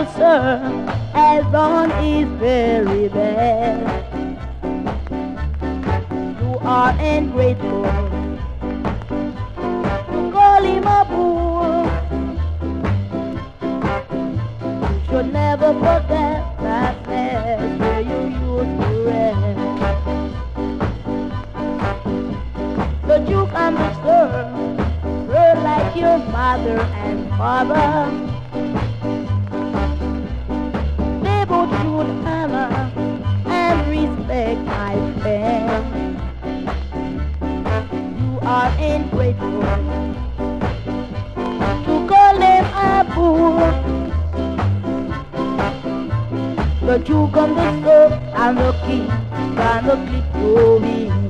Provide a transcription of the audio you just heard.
no sir, as on is very bad. You are ungrateful to call him a fool. You should never forget that place where you used to rest. But you can serve like your mother and father. They both should honor and respect my friend. You are ungrateful to call them a fool, but you come the scope and the key and the clip to me.